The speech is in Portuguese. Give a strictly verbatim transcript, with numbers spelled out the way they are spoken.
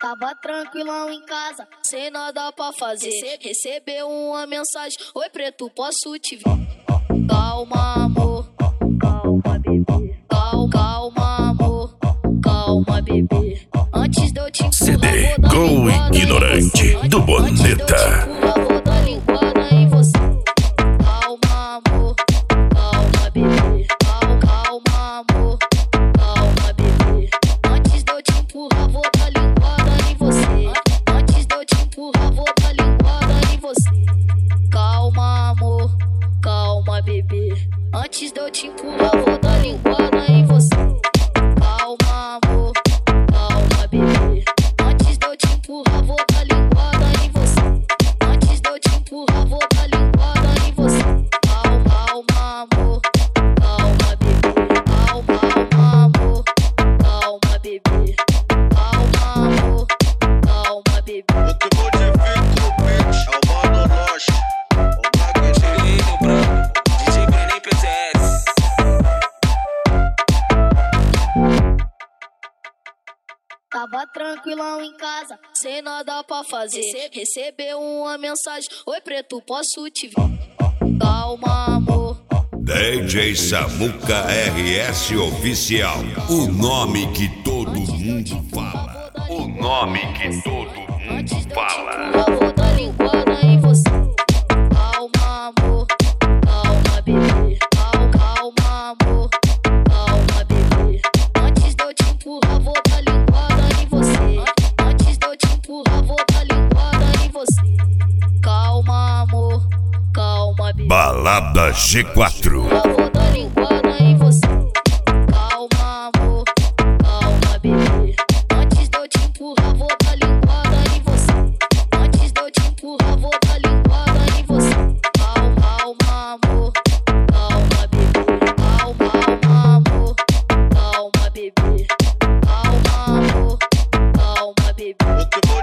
Tava tranquilão em casa, sem nada pra fazer. Recebeu uma mensagem: oi preto, posso te ver? Calma amor, calma bebê. Calma, calma amor, calma bebê. Antes de eu te empurrar, C D Go Ignorante do Boneta. Vou dar linguada em você. Calma amor, calma bebê. Calma, calma amor, calma bebê. Antes de eu te empurrar, vou dar linguada em você. Antes de eu te empurrar, vou dar linguada em você. Calma amor, calma bebê. Antes de eu te empurrar, vou dar linguada em você. Calma amor, calma bebê. Antes de eu te empurrar, vou dar linguada em você. Antes de eu te empurrar, vou dar linguada em você. Calma, calma amor, calma bebê. Calma, calma amor, calma bebê. Calma amor, calma bebê. O que modifica o beat é o Mano Loja, o Magneto Branco, D J Benin P T S. Tava tranquilão em casa, sem nada pra fazer. Recebeu uma mensagem: oi preto, posso te ver? Calma amor, D J Samuca R S Oficial. O nome que todo mundo fala. O nome que todo mundo fala. vou dar linguada em você. Calma amor, calma bebê. Calma, calma amor, calma bebê. Antes de eu te empurrar, vou dar linguada em você. Antes de eu te empurrar, vou dar linguada em você. Calma amor, calma bebê. Balada G quatro. Vou dar linguada em você. Calma amor, calma bebê. Antes de eu te empurrar, vou dar linguada em você. Antes de eu te empurrar, vou dar linguada em você. Calma, calma amor, calma bebê. Calma, calma amor, calma bebê. Calma amor, calma bebê. O que